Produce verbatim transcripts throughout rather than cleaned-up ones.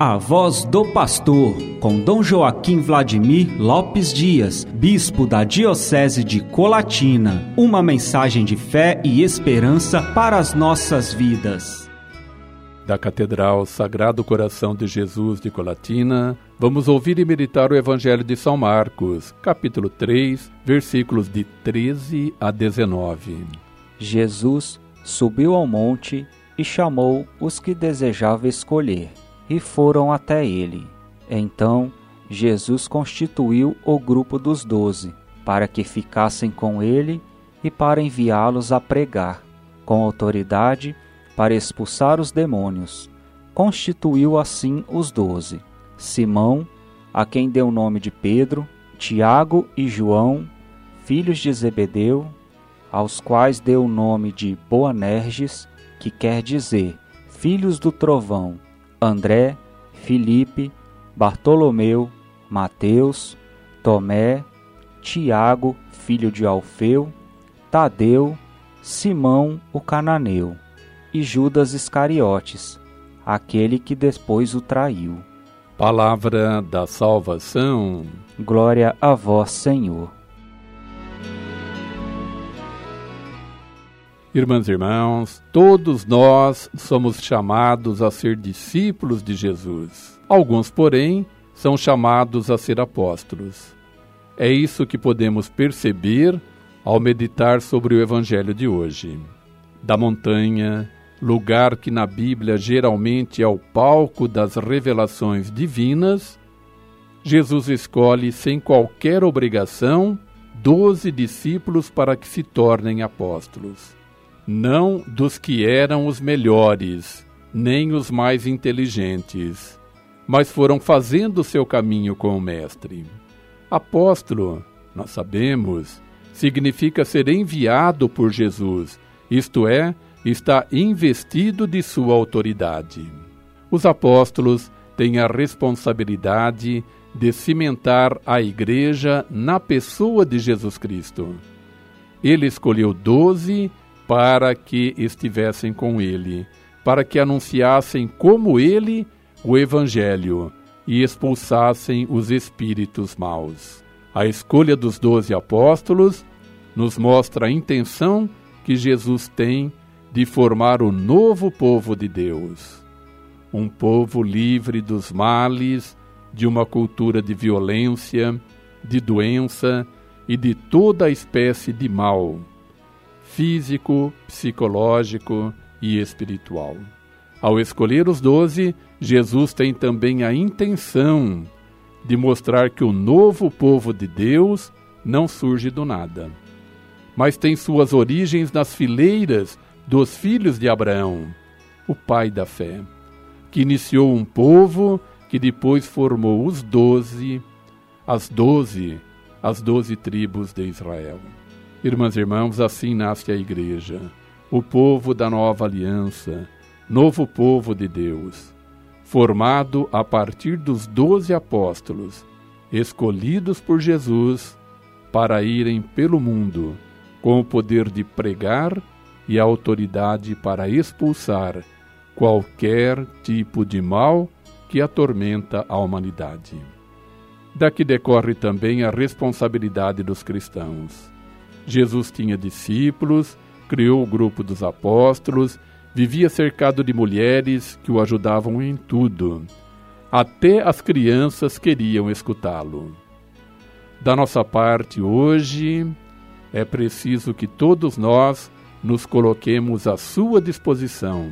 A Voz do Pastor, com Dom Joaquim Vladimir Lopes Dias, bispo da Diocese de Colatina. Uma mensagem de fé e esperança para as nossas vidas. Da Catedral Sagrado Coração de Jesus de Colatina, vamos ouvir e meditar o Evangelho de São Marcos, capítulo três, versículos de treze a dezenove. Jesus subiu ao monte e chamou os que desejava escolher, e foram até ele. Então, Jesus constituiu o grupo dos doze, para que ficassem com ele e para enviá-los a pregar, com autoridade para expulsar os demônios. Constituiu assim os doze: Simão, a quem deu o nome de Pedro, Tiago e João, filhos de Zebedeu, aos quais deu o nome de Boanerges, que quer dizer filhos do trovão, André, Filipe, Bartolomeu, Mateus, Tomé, Tiago, filho de Alfeu, Tadeu, Simão o cananeu e Judas Iscariotes, aquele que depois o traiu. Palavra da salvação. Glória a vós, Senhor. Irmãs e irmãos, todos nós somos chamados a ser discípulos de Jesus. Alguns, porém, são chamados a ser apóstolos. É isso que podemos perceber ao meditar sobre o Evangelho de hoje. Da montanha, lugar que na Bíblia geralmente é o palco das revelações divinas, Jesus escolhe, sem qualquer obrigação, doze discípulos para que se tornem apóstolos. Não dos que eram os melhores, nem os mais inteligentes, mas foram fazendo o seu caminho com o Mestre. Apóstolo, nós sabemos, significa ser enviado por Jesus, isto é, está investido de sua autoridade. Os apóstolos têm a responsabilidade de cimentar a Igreja na pessoa de Jesus Cristo. Ele escolheu doze para que estivessem com ele, para que anunciassem como ele o Evangelho e expulsassem os espíritos maus. A escolha dos doze apóstolos nos mostra a intenção que Jesus tem de formar o novo povo de Deus. Um povo livre dos males, de uma cultura de violência, de doença e de toda espécie de mal, físico, psicológico e espiritual. Ao escolher os doze, Jesus tem também a intenção de mostrar que o novo povo de Deus não surge do nada, mas tem suas origens nas fileiras dos filhos de Abraão, o pai da fé, que iniciou um povo que depois formou os doze, as doze, as doze tribos de Israel. Irmãs e irmãos, assim nasce a Igreja, o povo da nova aliança, novo povo de Deus, formado a partir dos doze apóstolos, escolhidos por Jesus para irem pelo mundo, com o poder de pregar e a autoridade para expulsar qualquer tipo de mal que atormenta a humanidade. Daqui decorre também a responsabilidade dos cristãos. Jesus tinha discípulos, criou o grupo dos apóstolos, vivia cercado de mulheres que o ajudavam em tudo. Até as crianças queriam escutá-lo. Da nossa parte hoje, é preciso que todos nós nos coloquemos à sua disposição.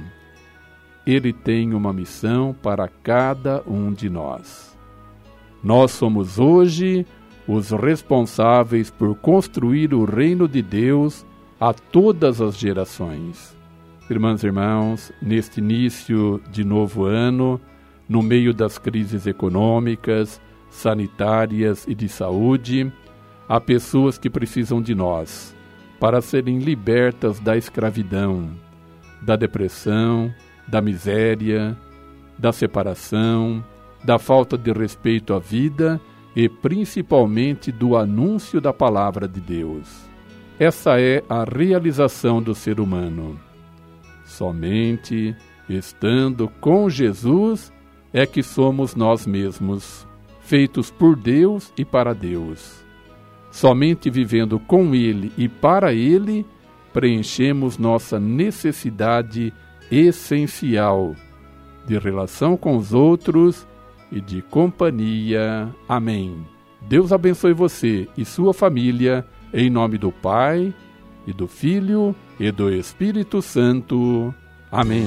Ele tem uma missão para cada um de nós. Nós somos hoje os responsáveis por construir o reino de Deus a todas as gerações. Irmãs e irmãos, neste início de novo ano, no meio das crises econômicas, sanitárias e de saúde, há pessoas que precisam de nós para serem libertas da escravidão, da depressão, da miséria, da separação, da falta de respeito à vida e principalmente do anúncio da palavra de Deus. Essa é a realização do ser humano. Somente estando com Jesus é que somos nós mesmos, feitos por Deus e para Deus. Somente vivendo com Ele e para Ele, preenchemos nossa necessidade essencial de relação com os outros e de companhia. Amém. Deus abençoe você e sua família, em nome do Pai, e do Filho, e do Espírito Santo. Amém.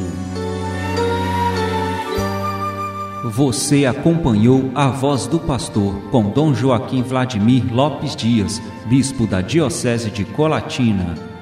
Você acompanhou a Voz do Pastor com Dom Joaquim Vladimir Lopes Dias, bispo da Diocese de Colatina.